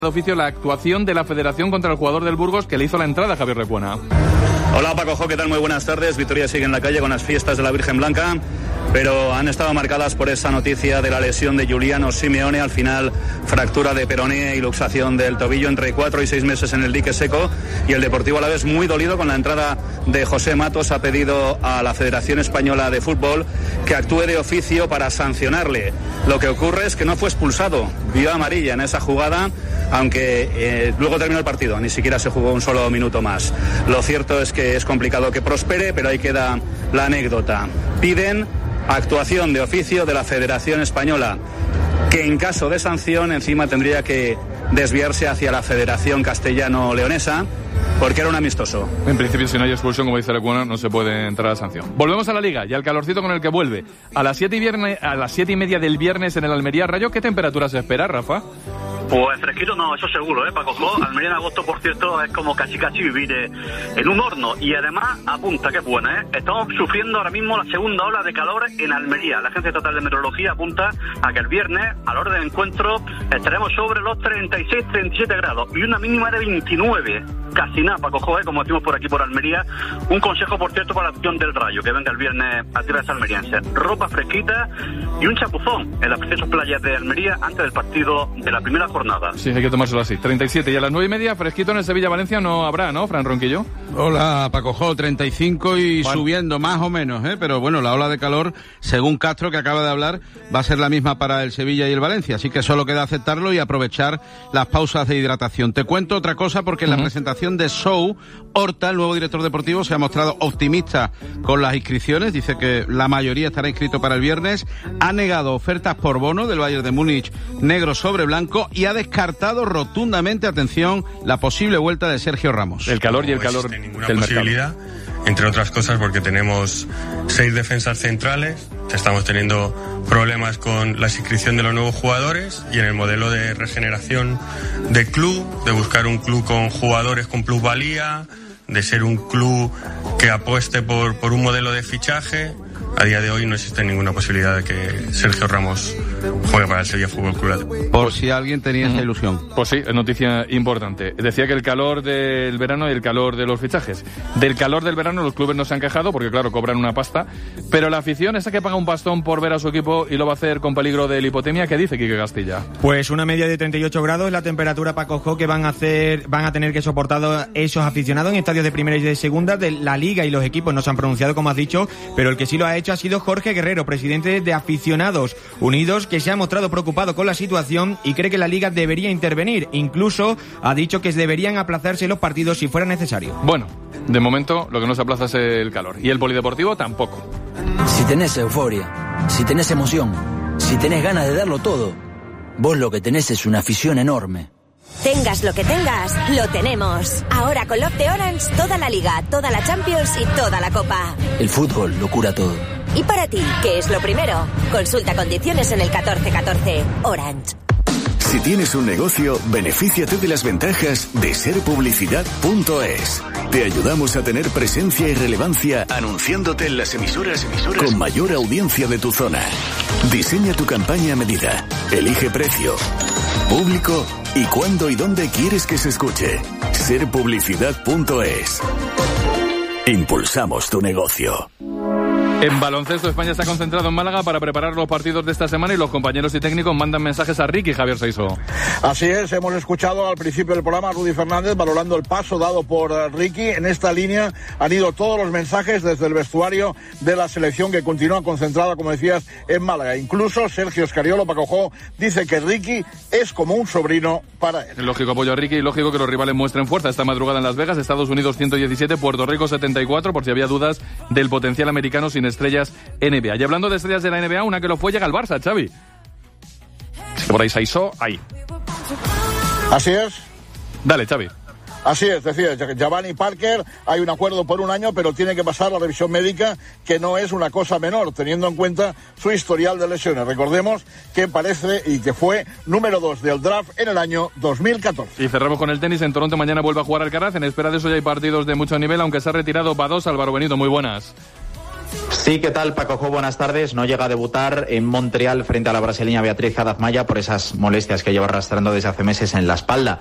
de oficio la actuación de la Federación contra el jugador del Burgos que le hizo la entrada a Javier Recuena. Hola Paco, ¿qué tal? Muy buenas tardes. Vitoria sigue en la calle con las fiestas de la Virgen Blanca, pero han estado marcadas por esa noticia de la lesión de Giuliano Simeone. Al final, fractura de peroné y luxación del tobillo, entre 4 y 6 meses en el dique seco. Y el Deportivo Alavés, muy dolido con la entrada de José Matos, ha pedido a la Federación Española de Fútbol que actúe de oficio para sancionarle. Lo que ocurre es que no fue expulsado, vio amarilla en esa jugada, aunque luego terminó el partido, ni siquiera se jugó un solo minuto más. Lo cierto es que es complicado que prospere, pero ahí queda la anécdota. Piden actuación de oficio de la Federación Española, que en caso de sanción encima tendría que desviarse hacia la Federación Castellano-Leonesa, porque era un amistoso. En principio, si no hay expulsión, como dice Recuena, no se puede entrar a sanción. Volvemos a la Liga y al calorcito con el que vuelve. A las 7:30 del viernes en el Almería Rayo, ¿qué temperatura se espera, Rafa? Pues fresquito no, eso seguro, Paco. Almería en agosto, por cierto, es como casi vivir en un horno. Y además, apunta, que es buena, Estamos sufriendo ahora mismo la segunda ola de calor en Almería. La Agencia Estatal de Meteorología apunta a que el viernes, a la hora del encuentro, estaremos sobre los 36-37 grados y una mínima de 29. Casi nada, Paco, como decimos por aquí por Almería. Un consejo, por cierto, para la acción del Rayo, que venga el viernes a tierras almerienses. Ropa fresquita y un chapuzón en las preciosas playas de Almería antes del partido de la primera jornada. Sí, hay que tomárselo así. 37 y a las 9:30, fresquito en el Sevilla-Valencia no habrá, ¿no, Fran Ronquillo? Hola, Paco, 35 y bueno, subiendo más o menos, pero bueno, la ola de calor, según Castro, que acaba de hablar, va a ser la misma para el Sevilla y el Valencia, así que solo queda aceptarlo y aprovechar las pausas de hidratación. Te cuento otra cosa, porque en la presentación de Show, Horta, el nuevo director deportivo, se ha mostrado optimista con las inscripciones, dice que la mayoría estará inscrito para el viernes, ha negado ofertas por bono del Bayern de Múnich negro sobre blanco y ha descartado rotundamente, atención, la posible vuelta de Sergio Ramos. El calor y el calor del posibilidad, entre otras cosas porque tenemos 6 defensas centrales, estamos teniendo problemas con la inscripción de los nuevos jugadores y en el modelo de regeneración de club, de buscar un club con jugadores con plusvalía, de ser un club que apueste por un modelo de fichaje. A día de hoy no existe ninguna posibilidad de que Sergio Ramos juegue para el Sevilla Fútbol Club. Por si alguien tenía esa ilusión. Pues sí, es noticia importante. Decía que el calor del verano y el calor de los fichajes. Del calor del verano los clubes no se han quejado porque, claro, cobran una pasta. Pero la afición, esa que paga un pastón por ver a su equipo y lo va a hacer con peligro de hipotemia, ¿qué dice Quique Castilla? Pues una media de 38 grados es la temperatura, Paco, que van a tener que soportar esos aficionados en estadios de primera y de segunda de la Liga, y los equipos no se han pronunciado, como has dicho, pero el que sí lo ha hecho ha sido Jorge Guerrero, presidente de Aficionados Unidos, que se ha mostrado preocupado con la situación y cree que la Liga debería intervenir. Incluso ha dicho que deberían aplazarse los partidos si fuera necesario. Bueno, de momento lo que no se aplaza es el calor. Y el polideportivo tampoco. Si tenés euforia, si tenés emoción, si tenés ganas de darlo todo, vos lo que tenés es una afición enorme. Tengas lo que tengas, lo tenemos. Ahora con Love de Orange, toda la Liga, toda la Champions y toda la Copa. El fútbol lo cura todo. ¿Y para ti, qué es lo primero? Consulta condiciones en el 1414. Orange. Si tienes un negocio, benefíciate de las ventajas de serpublicidad.es. Te ayudamos a tener presencia y relevancia anunciándote en las emisoras con mayor audiencia de tu zona. Diseña tu campaña a medida. Elige precio, público y cuándo y dónde quieres que se escuche. Serpublicidad.es. Impulsamos tu negocio. En baloncesto, España está concentrado en Málaga para preparar los partidos de esta semana y los compañeros y técnicos mandan mensajes a Ricky, Javier Saiso. Así es, hemos escuchado al principio del programa a Rudy Fernández valorando el paso dado por Ricky. En esta línea han ido todos los mensajes desde el vestuario de la selección, que continúa concentrada, como decías, en Málaga. Incluso Sergio Escariolo, Paco, dice que Ricky es como un sobrino para él. Lógico apoyo a Ricky y lógico que los rivales muestren fuerza. Esta madrugada en Las Vegas, Estados Unidos 117, Puerto Rico 74, por si había dudas del potencial americano sin estrellas NBA. Y hablando de estrellas de la NBA, una que lo fue llega al Barça, Xavi. Por ahí Saiso, ahí. Así es. Dale, Xavi. Así es, decía Giovanni Parker, hay un acuerdo por un año, pero tiene que pasar la revisión médica, que no es una cosa menor, teniendo en cuenta su historial de lesiones. Recordemos que parece y que fue número 2 del draft en el año 2014. Y cerramos con el tenis. En Toronto mañana vuelve a jugar Alcaraz. En espera de eso ya hay partidos de mucho nivel, aunque se ha retirado Bados. Álvaro Benito, muy buenas. Sí, Sí, ¿qué tal, Paco Jo? Buenas tardes. No llega a debutar en Montreal frente a la brasileña Beatriz Haddad Maia por esas molestias que lleva arrastrando desde hace meses en la espalda.